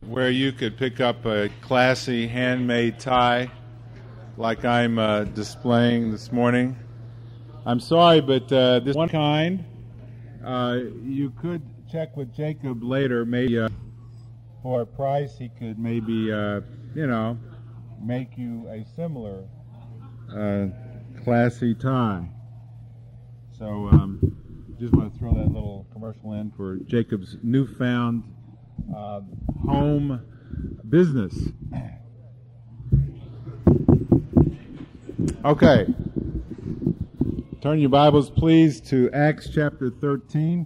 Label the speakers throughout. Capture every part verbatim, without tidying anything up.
Speaker 1: where you could pick up a classy handmade tie like I'm uh, displaying this morning. I'm sorry, but uh, this one kind, uh, you could check with Jacob later, maybe uh, for a price he could maybe, uh, you know, make you a similar uh, classy tie. So um, just want to throw that little commercial in for Jacob's newfound uh, home business. Okay. Turn your Bibles, please, to Acts chapter thirteen.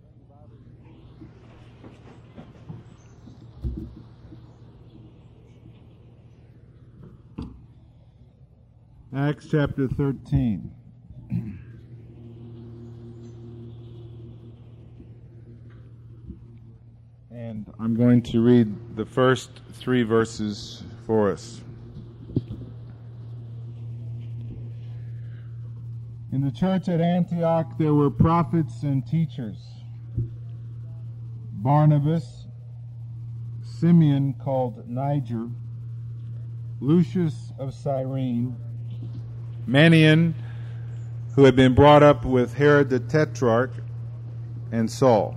Speaker 1: Acts chapter thirteen. And I'm going to read the first three verses for us. In the church at Antioch there were prophets and teachers: Barnabas, Simeon called Niger, Lucius of Cyrene, Manaen, who had been brought up with Herod the Tetrarch, and Saul.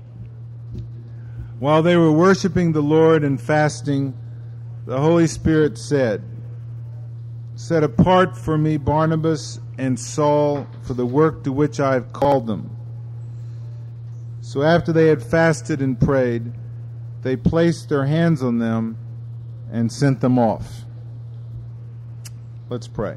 Speaker 1: While they were worshiping the Lord and fasting, the Holy Spirit said, "Set apart for me Barnabas and Saul for the work to which I have called them." So after they had fasted and prayed, they placed their hands on them and sent them off. Let's pray.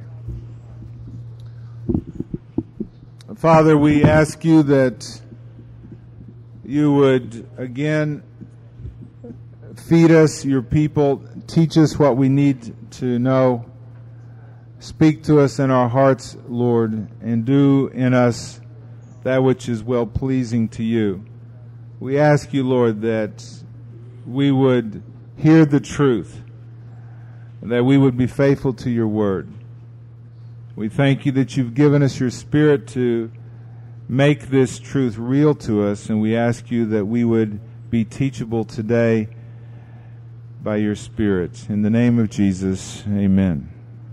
Speaker 1: Father, we ask you that you would again feed us, your people, teach us what we need to know. Speak to us in our hearts, Lord, and do in us that which is well-pleasing to you. We ask you, Lord, that we would hear the truth, that we would be faithful to your word. We thank you that you've given us your Spirit to make this truth real to us, and we ask you that we would be teachable today by your Spirit. In the name of Jesus, amen.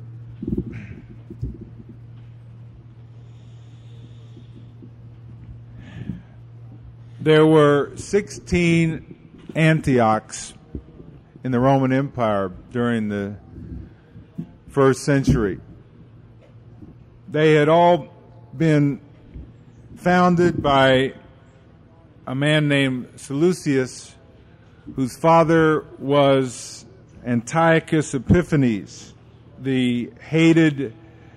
Speaker 1: There were sixteen Antiochs in the Roman Empire during the first century. They had all been founded by a man named Seleucus, whose father was Antiochus Epiphanes, the hated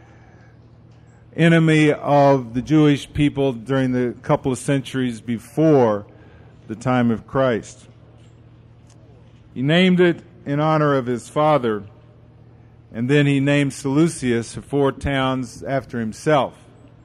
Speaker 1: enemy of the Jewish people during the couple of centuries before the time of Christ. He named it in honor of his father, and then he named Seleucus four towns after himself.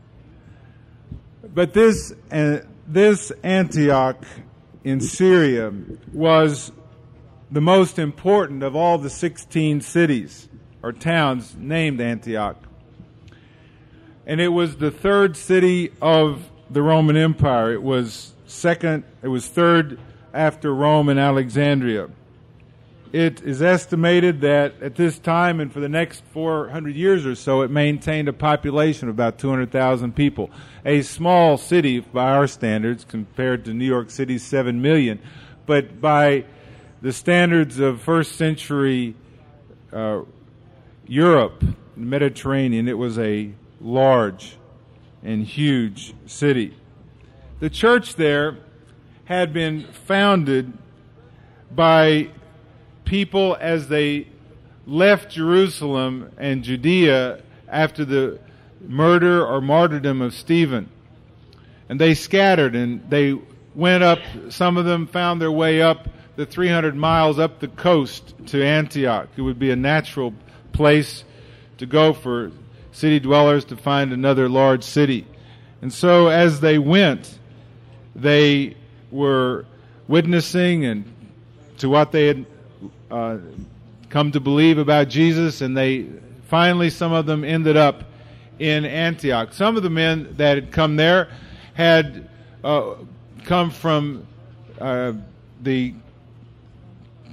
Speaker 1: But this uh, this Antioch in Syria was the most important of all the sixteen cities or towns named Antioch. And it was the third city of the Roman Empire. It was second, it was third after Rome and Alexandria. It is estimated that at this time and for the next four hundred years or so, it maintained a population of about two hundred thousand people. A small city by our standards compared to New York City's seven million. But by the standards of first century uh, Europe, the Mediterranean, it was a large and huge city. The church there had been founded by people as they left Jerusalem and Judea after the murder or martyrdom of Stephen. And they scattered and they went up, some of them found their way up the three hundred miles up the coast to Antioch. It would be a natural place to go for city dwellers to find another large city. And so as they went, they were witnessing and to what they had uh, come to believe about Jesus, and they finally, some of them ended up in Antioch. Some of the men that had come there had uh, come from uh, the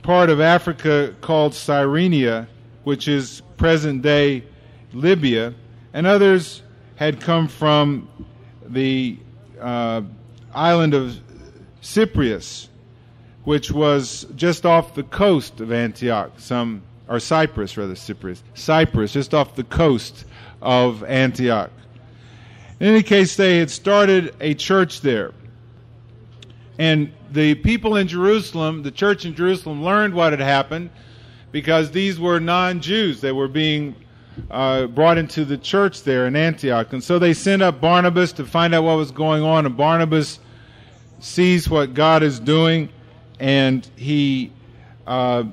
Speaker 1: part of Africa called Cyrenia, which is present-day Libya, and others had come from the uh, island of Cyprus, which was just off the coast of Antioch, some or Cyprus rather, Cyprus, Cyprus, just off the coast of Antioch. In any case, they had started a church there. And the people in Jerusalem, the church in Jerusalem, learned what had happened because these were non-Jews that were being uh, brought into the church there in Antioch. And so they sent up Barnabas to find out what was going on. And Barnabas sees what God is doing, and he uh,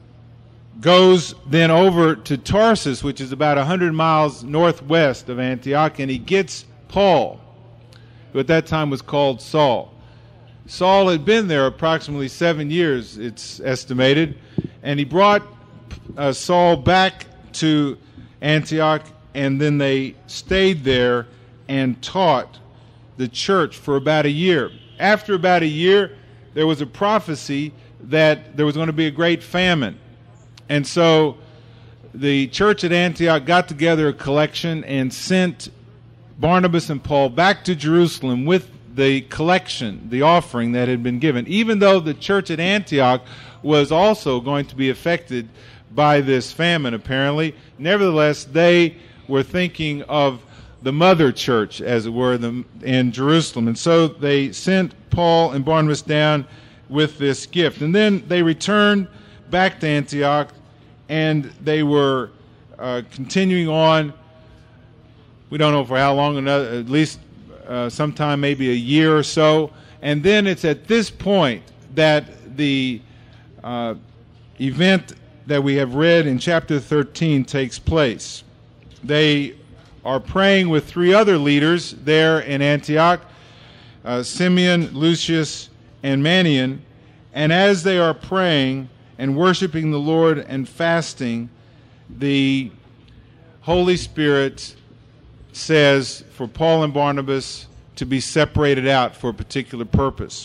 Speaker 1: goes then over to Tarsus, which is about one hundred miles northwest of Antioch, and he gets Paul, who at that time was called Saul. Saul had been there approximately seven years, it's estimated, and he brought uh, Saul back to Antioch, and then they stayed there and taught the church for about a year. After about a year, there was a prophecy that there was going to be a great famine. And so the church at Antioch got together a collection and sent Barnabas and Paul back to Jerusalem with the collection, the offering that had been given, even though the church at Antioch was also going to be affected by this famine, apparently. Nevertheless, they were thinking of the mother church, as it were, in Jerusalem. And so they sent Paul and Barnabas down with this gift. And then they returned back to Antioch, and they were uh, continuing on. We don't know for how long, another, at least uh, sometime maybe a year or so. And then it's at this point that the uh, event that we have read in chapter thirteen takes place. They are praying with three other leaders there in Antioch, uh, Simeon, Lucius, and Manaen. And as they are praying and worshiping the Lord and fasting, the Holy Spirit says for Paul and Barnabas to be separated out for a particular purpose.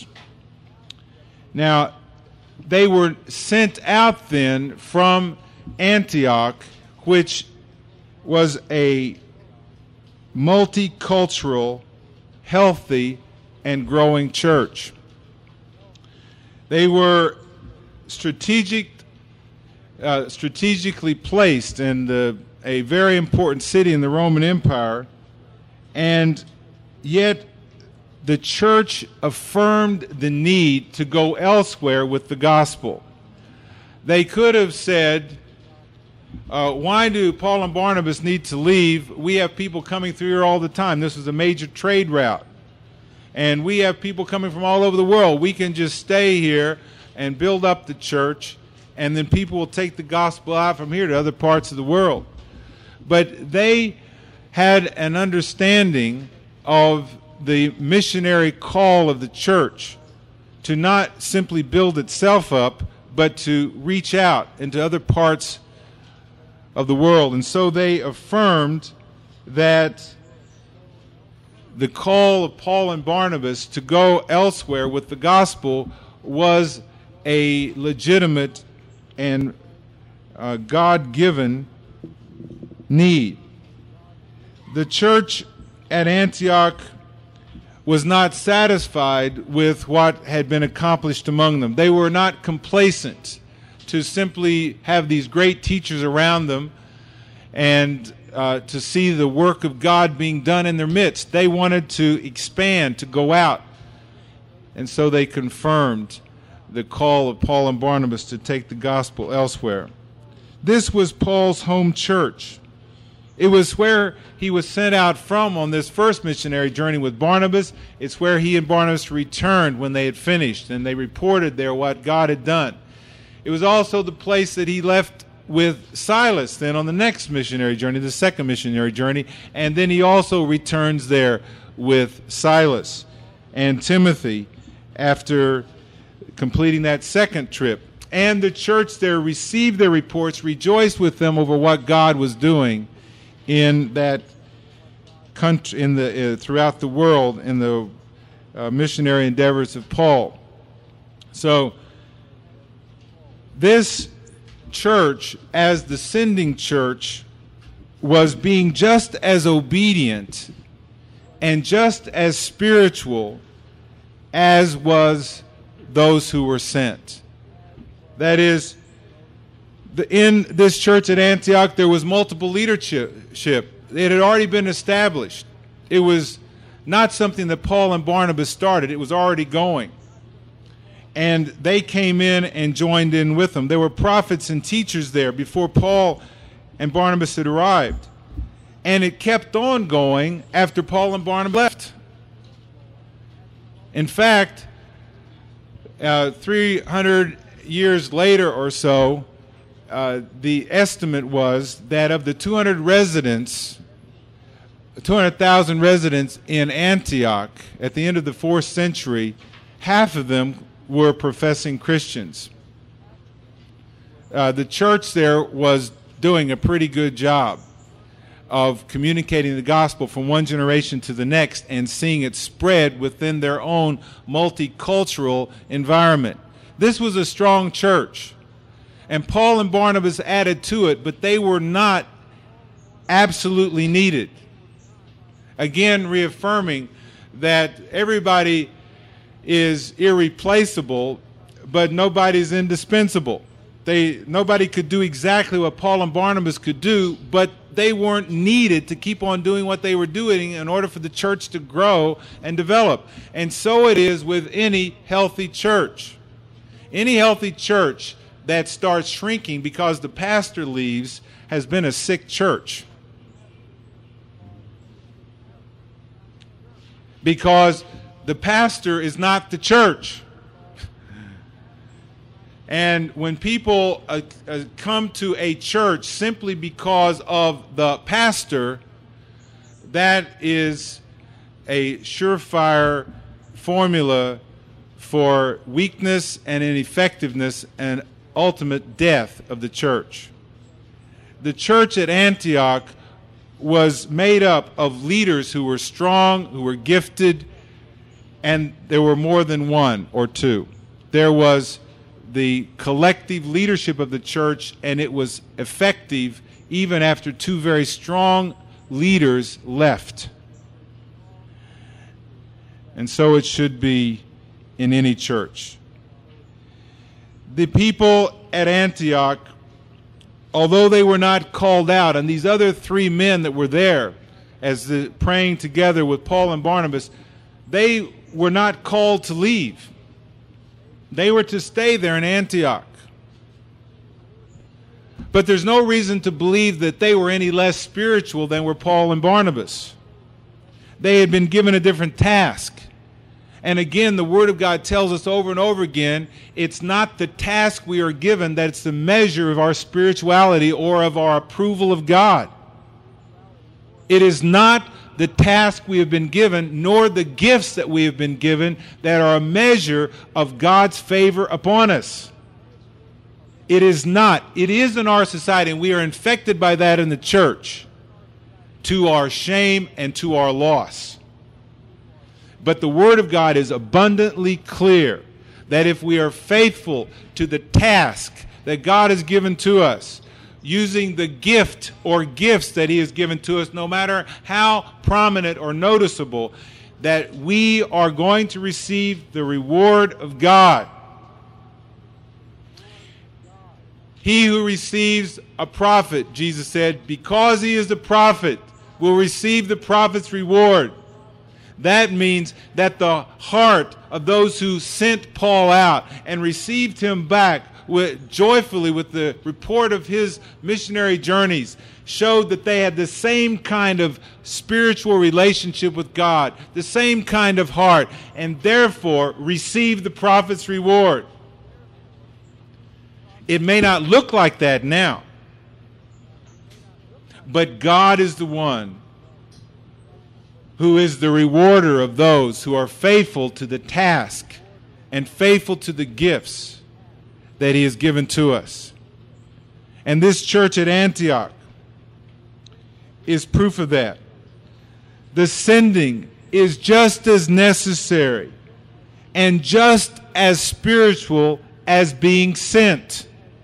Speaker 1: Now, they were sent out then from Antioch, which was a multicultural, healthy, and growing church. They were strategic, uh, strategically placed in the, a very important city in the Roman Empire, and yet the church affirmed the need to go elsewhere with the gospel. They could have said, uh, why do Paul and Barnabas need to leave? We have people coming through here all the time. This is a major trade route. And we have people coming from all over the world. We can just stay here and build up the church, and then people will take the gospel out from here to other parts of the world. But they had an understanding of the missionary call of the church to not simply build itself up, but to reach out into other parts of the world. And so they affirmed that the call of Paul and Barnabas to go elsewhere with the gospel was a legitimate and uh, God-given need. The church at Antioch was not satisfied with what had been accomplished among them. They were not complacent to simply have these great teachers around them and uh, to see the work of God being done in their midst. They wanted to expand, to go out. And so they confirmed the call of Paul and Barnabas to take the gospel elsewhere. This was Paul's home church. It was where he was sent out from on this first missionary journey with Barnabas. It's where he and Barnabas returned when they had finished, and they reported there what God had done. It was also the place that he left with Silas then on the next missionary journey, the second missionary journey, and then he also returns there with Silas and Timothy after completing that second trip. And the church there received their reports, rejoiced with them over what God was doing in that country, in the uh, throughout the world, in the uh, missionary endeavors of Paul. So This church, as the sending church, was being just as obedient and just as spiritual as was those who were sent. That is, the, in this church at Antioch, there was multiple leadership. It had already been established. It was not something that Paul and Barnabas started. It was already going. And they came in and joined in with them. There were prophets and teachers there before Paul and Barnabas had arrived. And it kept on going after Paul and Barnabas left. In fact, uh, three hundred years later or so, uh, the estimate was that of the two hundred residents, two hundred thousand residents in Antioch at the end of the fourth century, half of them were professing Christians. Uh, the church there was doing a pretty good job of communicating the gospel from one generation to the next and seeing it spread within their own multicultural environment. This was a strong church, and Paul and Barnabas added to it, but they were not absolutely needed. Again, reaffirming that everybody is irreplaceable, but nobody's indispensable. They, nobody could do exactly what Paul and Barnabas could do, but they weren't needed to keep on doing what they were doing in order for the church to grow and develop. And so it is with any healthy church. Any healthy church that starts shrinking because the pastor leaves has been a sick church. Because the pastor is not the church. And when people uh, uh, come to a church simply because of the pastor, that is a surefire formula for weakness and ineffectiveness and ultimate death of the church. The church at Antioch was made up of leaders who were strong, who were gifted, and there were more than one or two. There was the collective leadership of the church, and it was effective even after two very strong leaders left. And so it should be in any church. The people at Antioch, although they were not called out, and these other three men that were there as the praying together with Paul and Barnabas, they were not called to leave. They were to stay there in Antioch. But there's no reason to believe that they were any less spiritual than were Paul and Barnabas. They had been given a different task. And again, the Word of God tells us over and over again, it's not the task we are given that's the measure of our spirituality or of our approval of God. It is not the task we have been given, nor the gifts that we have been given that are a measure of God's favor upon us. It is not. It is in our society, and we are infected by that in the church, to our shame and to our loss. But the Word of God is abundantly clear that if we are faithful to the task that God has given to us, using the gift or gifts that He has given to us, no matter how prominent or noticeable, that we are going to receive the reward of God. He who receives a prophet, Jesus said, because he is a prophet, will receive the prophet's reward. That means that the heart of those who sent Paul out and received him back with, joyfully with the report of his missionary journeys showed that they had the same kind of spiritual relationship with God, the same kind of heart, and therefore received the prophet's reward. It may not look like that now, but God is the one who is the rewarder of those who are faithful to the task and faithful to the gifts that He has given to us. And this church at Antioch is proof of that. The sending is just as necessary and just as spiritual as being sent.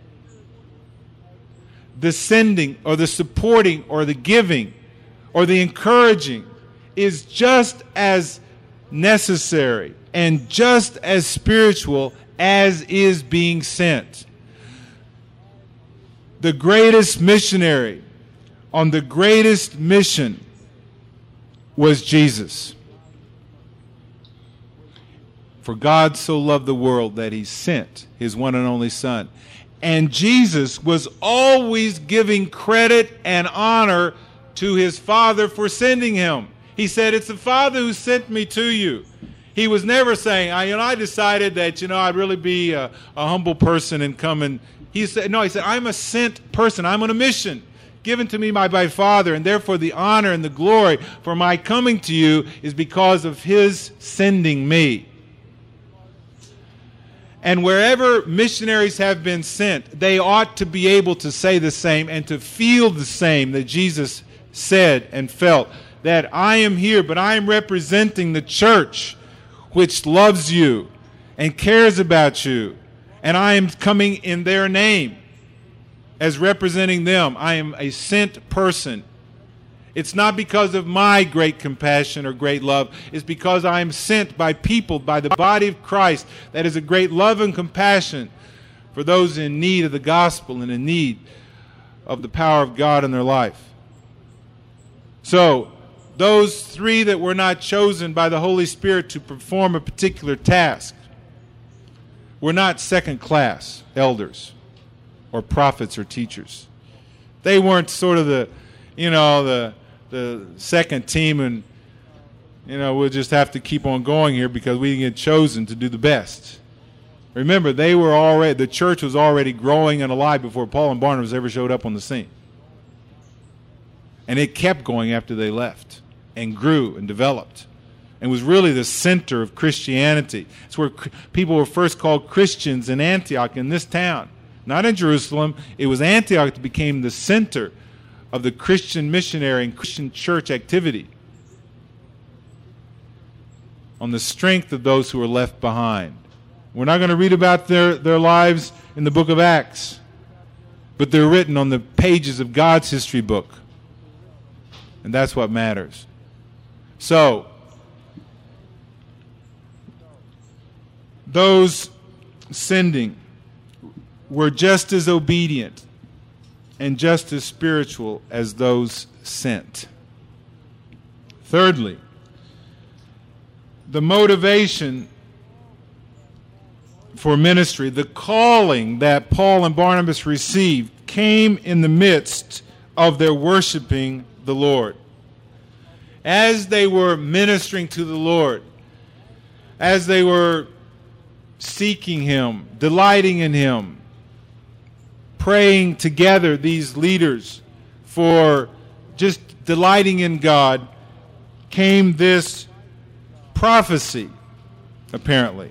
Speaker 1: the sending or the supporting or the giving or the encouraging is just as necessary and just as spiritual as is being sent. The greatest missionary on the greatest mission was Jesus. For God so loved the world that he sent his one and only Son. And Jesus was always giving credit and honor to his Father for sending him. He said, "It's the Father who sent me to you." He was never saying, I, you know, I decided that, you know, I'd really be a, a humble person and come and, he said, no, he said, I'm a sent person. I'm on a mission given to me by my Father, and therefore the honor and the glory for my coming to you is because of his sending me. And wherever missionaries have been sent, they ought to be able to say the same and to feel the same that Jesus said and felt, that I am here, but I am representing the church which loves you and cares about you, and I am coming in their name as representing them. I am a sent person. It's not because of my great compassion or great love. It's because I am sent by people, by the body of Christ, that is a great love and compassion for those in need of the gospel and in need of the power of God in their life. So, those three that were not chosen by the Holy Spirit to perform a particular task were not second-class elders or prophets or teachers. They weren't sort of the, you know, the the second team and, you know, we'll just have to keep on going here because we didn't get chosen to do the best. Remember, they were already, the church was already growing and alive before Paul and Barnabas ever showed up on the scene. And it kept going after they left and grew and developed and was really the center of Christianity. It's where people were first called Christians in Antioch, in this town. Not in Jerusalem. It was Antioch that became the center of the Christian missionary and Christian church activity on the strength of those who were left behind. We're not going to read about their, their lives in the book of Acts, but they're written on the pages of God's history book. And that's what matters. So, those sending were just as obedient and just as spiritual as those sent. Thirdly, the motivation for ministry, the calling that Paul and Barnabas received, came in the midst of their worshiping the Lord. As they were ministering to the Lord, as they were seeking Him, delighting in Him, praying together, these leaders, for just delighting in God, came this prophecy, apparently,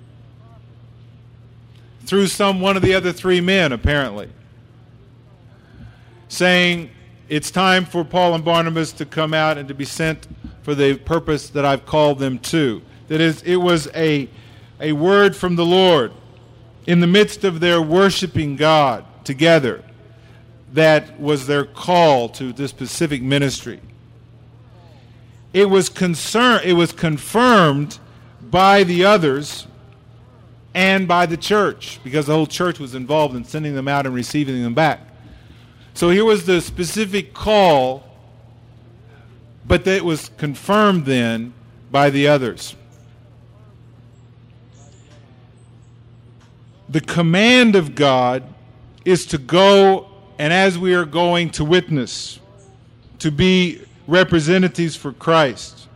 Speaker 1: through some one of the other three men, apparently, saying, it's time for Paul and Barnabas to come out and to be sent for the purpose that I've called them to. That is, it was a, a word from the Lord in the midst of their worshiping God together. That was their call to this specific ministry. It was concern, it was confirmed by the others and by the church, because the whole church was involved in sending them out and receiving them back. So here was the specific call, but it was confirmed then by the others. The command of God is to go, and as we are going, to witness, to be representatives for Christ.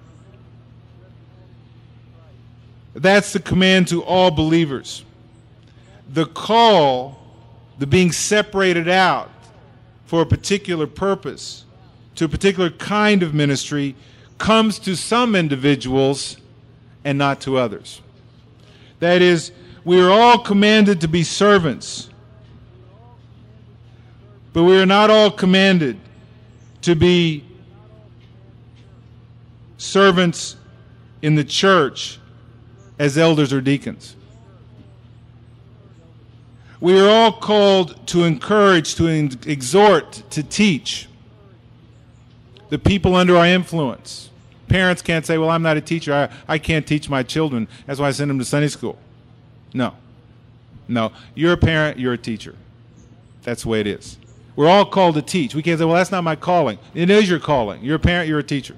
Speaker 1: That's the command to all believers. The call, the being separated out for a particular purpose, to a particular kind of ministry, comes to some individuals and not to others. That is, we are all commanded to be servants, but we are not all commanded to be servants in the church as elders or deacons. We are all called to encourage, to exhort, to teach the people under our influence. Parents can't say, well, I'm not a teacher. I, I can't teach my children. That's why I send them to Sunday school. No. No. You're a parent. You're a teacher. That's the way it is. We're all called to teach. We can't say, well, that's not my calling. It is your calling. You're a parent. You're a teacher.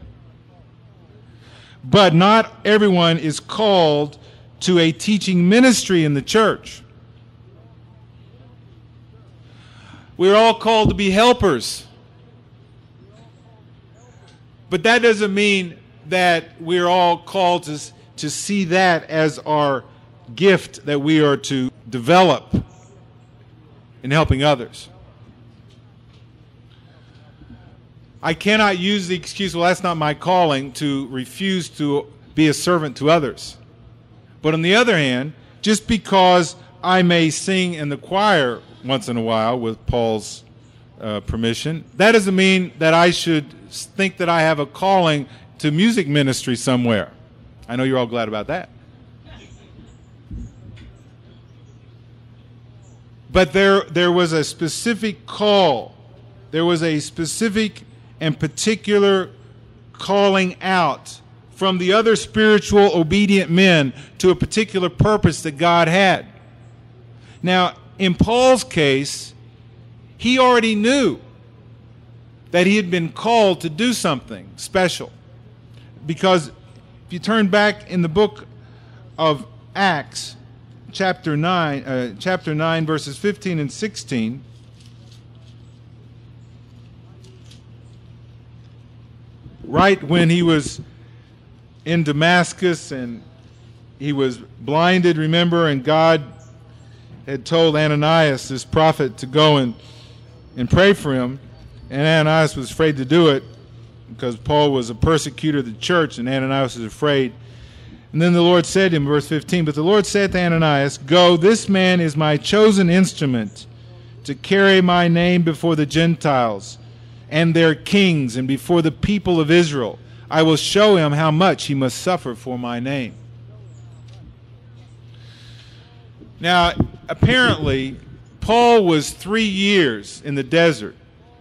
Speaker 1: But not everyone is called to a teaching ministry in the church. We're all called to be helpers. But that doesn't mean that we're all called to, to see that as our gift that we are to develop in helping others. I cannot use the excuse, well, that's not my calling, to refuse to be a servant to others. But on the other hand, just because I may sing in the choir once in a while with Paul's uh, permission, that doesn't mean that I should think that I have a calling to music ministry somewhere. I know you're all glad about that. But there, there was a specific call. There was a specific and particular calling out from the other spiritual obedient men to a particular purpose that God had. Now, in Paul's case, he already knew that he had been called to do something special. Because if you turn back in the book of Acts, chapter nine, uh, chapter nine, verses fifteen and sixteen, right when he was in Damascus and he was blinded, remember, and God had told Ananias, this prophet, to go and, and pray for him. And Ananias was afraid to do it because Paul was a persecutor of the church, and Ananias was afraid. And then the Lord said to him, verse fifteen, but the Lord said to Ananias, go, this man is my chosen instrument to carry my name before the Gentiles and their kings and before the people of Israel. I will show him how much he must suffer for my name. Now, apparently, Paul was three years in the desert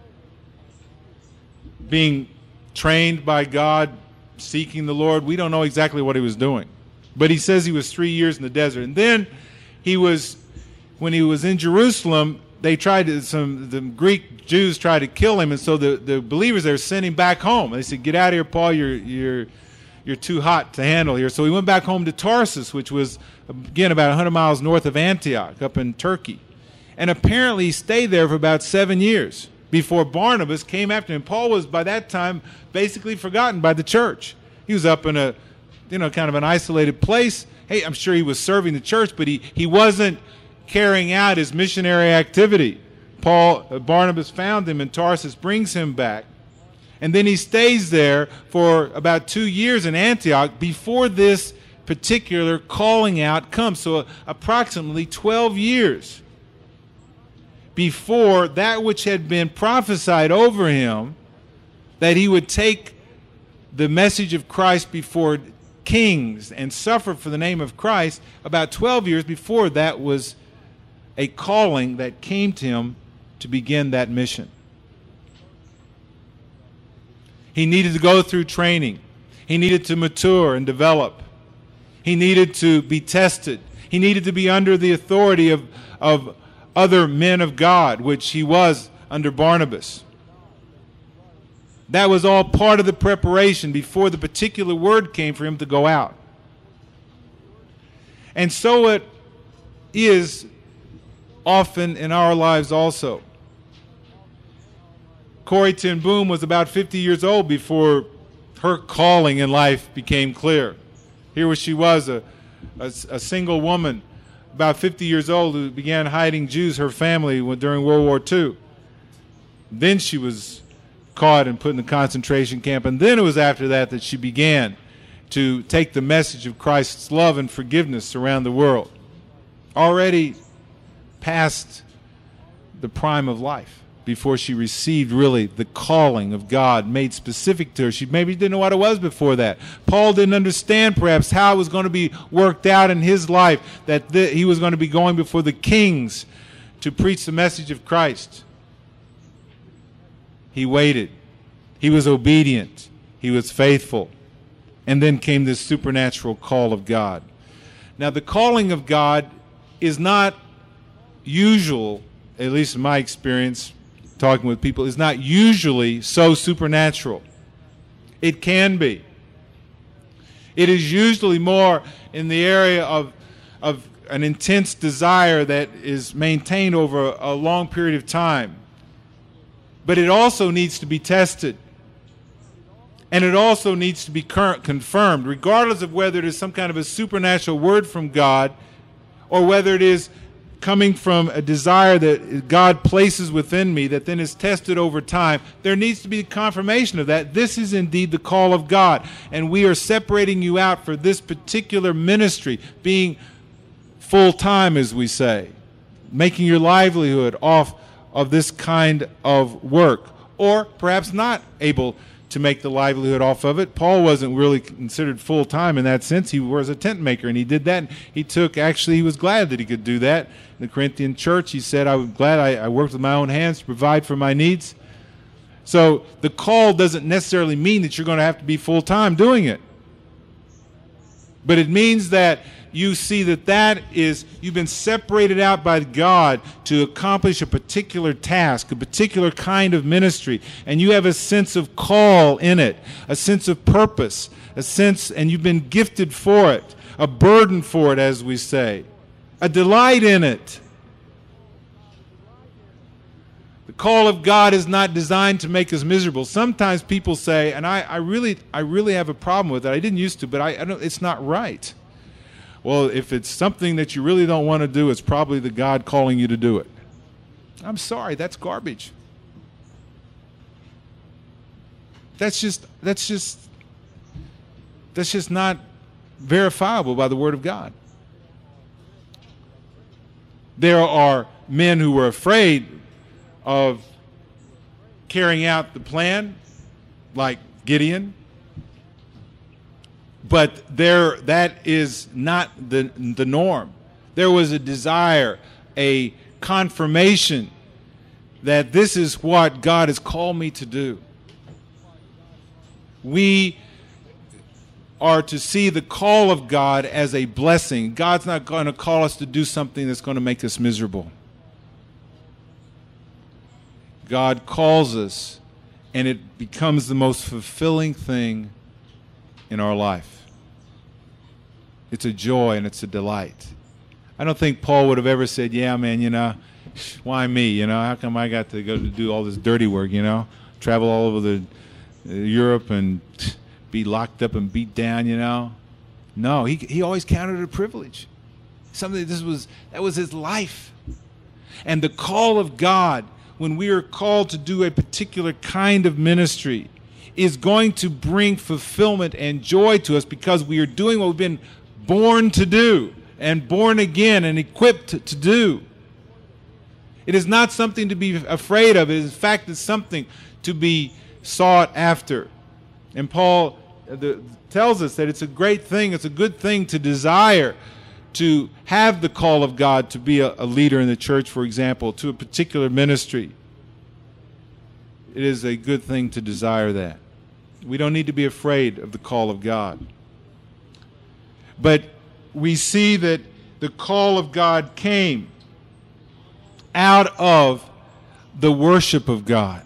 Speaker 1: being trained by God, seeking the Lord. We don't know exactly what he was doing. But he says he was three years in the desert. And then he was, when he was in Jerusalem, they tried to, some the Greek Jews tried to kill him, and so the, the believers there sent him back home. They said, get out of here, Paul, you're you're you're too hot to handle here. So he went back home to Tarsus, which was, again, about one hundred miles north of Antioch, up in Turkey. And apparently he stayed there for about seven years before Barnabas came after him. Paul was, by that time, basically forgotten by the church. He was up in a, you know, kind of an isolated place. Hey, I'm sure he was serving the church, but he, he wasn't carrying out his missionary activity. Paul, uh, Barnabas found him in Tarsus, brings him back, and then he stays there for about two years in Antioch before this particular calling out comes. So uh, approximately twelve years before that which had been prophesied over him, that he would take the message of Christ before kings and suffer for the name of Christ, about twelve years before that was a calling that came to him to begin that mission. He needed to go through training. He needed to mature and develop. He needed to be tested. He needed to be under the authority of, of other men of God, which he was under Barnabas. That was all part of the preparation before the particular word came for him to go out. And so it is often in our lives also. Corrie ten Boom was about fifty years old before her calling in life became clear. Here she was, a, a, a single woman, about fifty years old, who began hiding Jews, her family, during World War Two. Then she was caught and put in the concentration camp, and then it was after that that she began to take the message of Christ's love and forgiveness around the world. Already past the prime of life, before she received really the calling of God made specific to her. She maybe didn't know what it was before that. Paul didn't understand perhaps how it was going to be worked out in his life, that the, he was going to be going before the kings to preach the message of Christ. He waited. He was obedient. He was faithful. And then came this supernatural call of God. Now, the calling of God is not usual, at least in my experience, talking with people, is not usually so supernatural. It can be. It is usually more in the area of, of an intense desire that is maintained over a long period of time. But it also needs to be tested. And it also needs to be confirmed, regardless of whether it is some kind of a supernatural word from God or whether it is coming from a desire that God places within me that then is tested over time. There needs to be confirmation of that. This is indeed the call of God, and we are separating you out for this particular ministry, being full-time, as we say, making your livelihood off of this kind of work, or perhaps not able to make the livelihood off of it. Paul wasn't really considered full-time in that sense. He was a tent maker, and he did that. He took, actually, he was glad that he could do that. In the Corinthian church, he said, I'm glad I, I worked with my own hands to provide for my needs. So the call doesn't necessarily mean that you're going to have to be full-time doing it. But it means that you see that that is, you've been separated out by God to accomplish a particular task, a particular kind of ministry, and you have a sense of call in it, a sense of purpose, a sense, and you've been gifted for it, a burden for it, as we say, a delight in it. The call of God is not designed to make us miserable. Sometimes people say, and I, I really, I really have a problem with it. I didn't used to, but I, I don't, it's not right. Well, if it's something that you really don't want to do, it's probably the God calling you to do it. I'm sorry, that's garbage. That's just that's just that's just not verifiable by the Word of God. There are men who were afraid of carrying out the plan, like Gideon. But there, that is not the, the norm. There was a desire, a confirmation that this is what God has called me to do. We are to see the call of God as a blessing. God's not going to call us to do something that's going to make us miserable. God calls us, and it becomes the most fulfilling thing in our life. It's a joy and it's a delight. I don't think Paul would have ever said, yeah, man, you know, why me? You know, how come I got to go to do all this dirty work, you know, travel all over the uh, Europe and be locked up and beat down, you know? No, he he always counted it a privilege. Something this was that was his life. And the call of God, when we are called to do a particular kind of ministry, is going to bring fulfillment and joy to us because we are doing what we've been born to do and born again and equipped to do. It is not something to be afraid of. It is, in fact, it's something to be sought after. And Paul the, tells us that it's a great thing, it's a good thing to desire to have the call of God to be a, a leader in the church, for example, to a particular ministry. It is a good thing to desire that. We don't need to be afraid of the call of God. But we see that the call of God came out of the worship of God.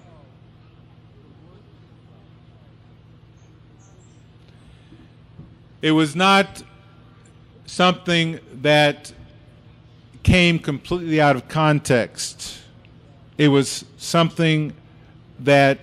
Speaker 1: It was not something that came completely out of context. It was something that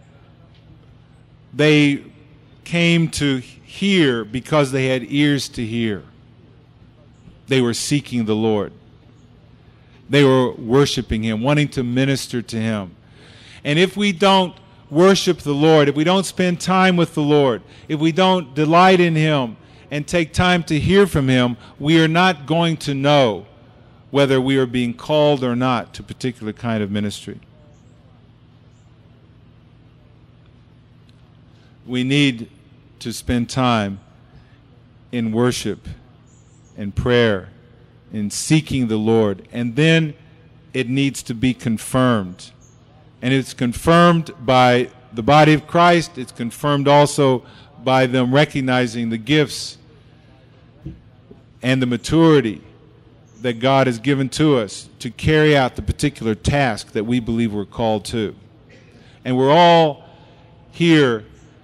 Speaker 1: they came to hear because they had ears to hear. They were seeking the Lord. They were worshiping Him, wanting to minister to Him. And if we don't worship the Lord, if we don't spend time with the Lord, if we don't delight in Him and take time to hear from Him, we are not going to know whether we are being called or not to a particular kind of ministry. We need to spend time in worship and prayer, in seeking the Lord, and then it needs to be confirmed. And it's confirmed by the body of Christ. It's confirmed also by them recognizing the gifts and the maturity that God has given to us to carry out the particular task that we believe we're called to. And we're all here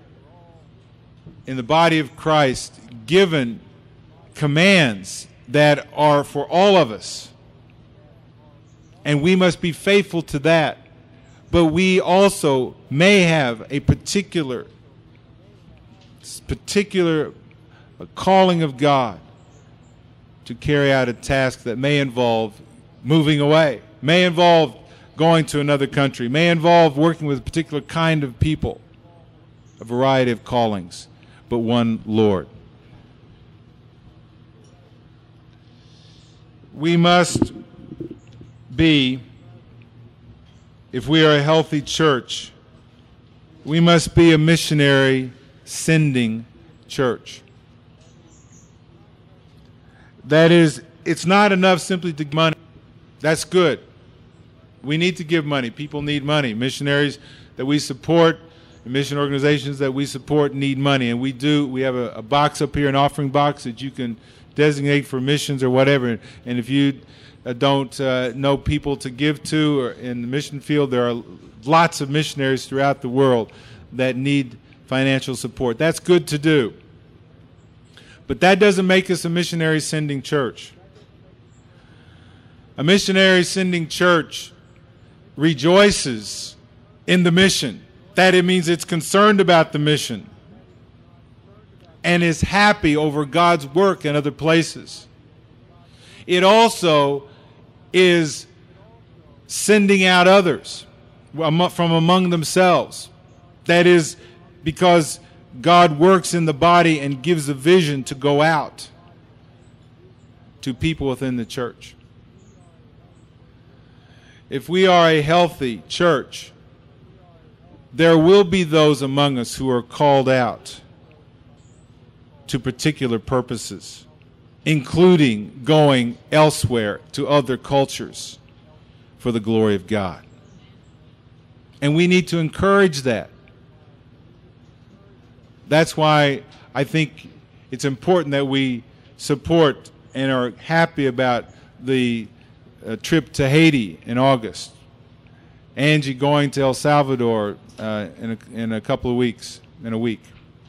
Speaker 1: in the body of Christ given commands that are for all of us. And we must be faithful to that. But we also may have a particular, particular calling of God to carry out a task that may involve moving away, may involve going to another country, may involve working with a particular kind of people, a variety of callings, but one Lord. We must be, if we are a healthy church, we must be a missionary sending church. That is, it's not enough simply to give money. That's good. We need to give money. People need money. Missionaries that we support, mission organizations that we support need money. And we do. We have a, a box up here, an offering box that you can designate for missions or whatever. And if you uh, don't uh, know people to give to or in the mission field, there are lots of missionaries throughout the world that need financial support. That's good to do. But that doesn't make us a missionary sending church. A missionary sending church rejoices in the mission. That it means it's concerned about the mission and is happy over God's work in other places. It also is sending out others from among themselves. That is because God works in the body and gives a vision to go out to people within the church. If we are a healthy church, there will be those among us who are called out to particular purposes, including going elsewhere to other cultures for the glory of God. And we need to encourage that. That's why I think it's important that we support and are happy about the uh, trip to Haiti in August. Angie going to El Salvador uh, in, a, in a couple of weeks, in a week.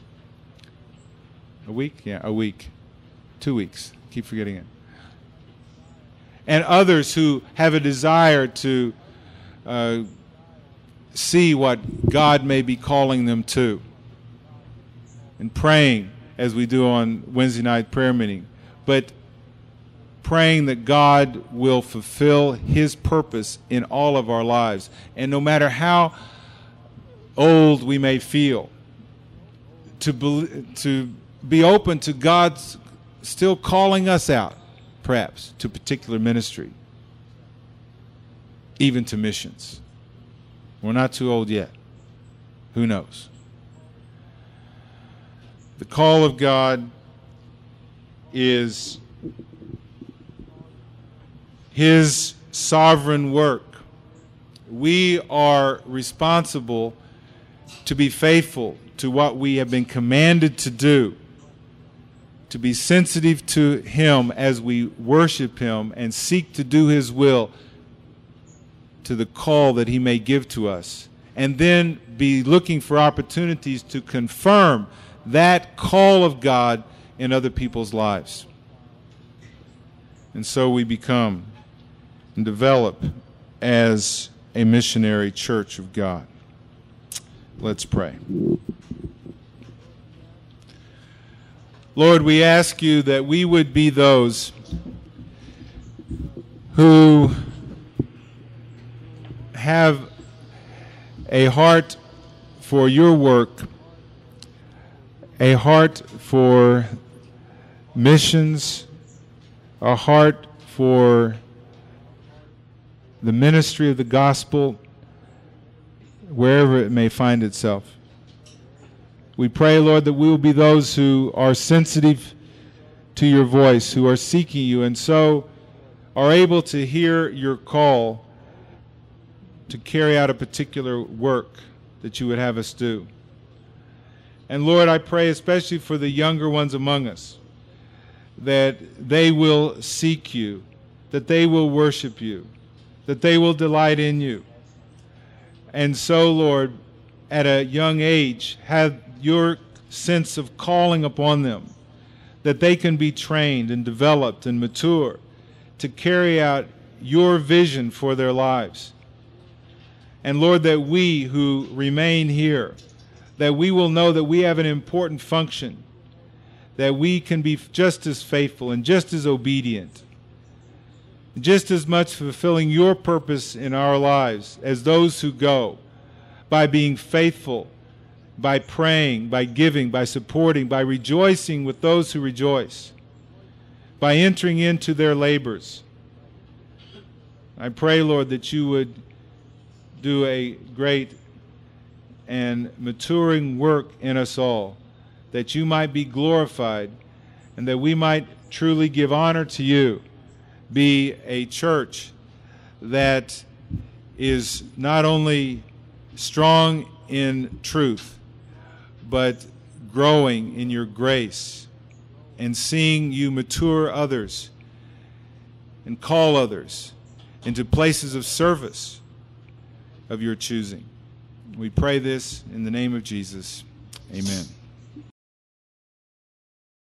Speaker 1: A week? Yeah, a week. Two weeks. Keep forgetting it. And others who have a desire to uh, see what God may be calling them to. And praying, as we do on Wednesday night prayer meeting, but praying that God will fulfill His purpose in all of our lives. And no matter how old we may feel, to be, to be open to God's still calling us out, perhaps, to particular ministry, even to missions. We're not too old yet. Who knows? The call of God is His sovereign work. We are responsible to be faithful to what we have been commanded to do, to be sensitive to Him as we worship Him and seek to do His will to the call that He may give to us, and then be looking for opportunities to confirm that call of God in other people's lives. And so we become and develop as a missionary church of God. Let's pray. Lord, we ask you that we would be those who have a heart for your work, a heart for missions, a heart for the ministry of the gospel, wherever it may find itself. We pray, Lord, that we will be those who are sensitive to your voice, who are seeking you, and so are able to hear your call to carry out a particular work that you would have us do. And Lord, I pray especially for the younger ones among us, that they will seek you, that they will worship you, that they will delight in you. And so, Lord, at a young age, have your sense of calling upon them, that they can be trained and developed and mature to carry out your vision for their lives. And Lord, that we who remain here, that we will know that we have an important function, that we can be just as faithful and just as obedient, just as much fulfilling your purpose in our lives as those who go, by being faithful, by praying, by giving, by supporting, by rejoicing with those who rejoice, by entering into their labors. I pray, Lord, that you would do a great and maturing work in us all, that you might be glorified and that we might truly give honor to you, be a church that is not only strong in truth, but growing in your grace and seeing you mature others and call others into places of service of your choosing. We pray this in the name of Jesus. Amen.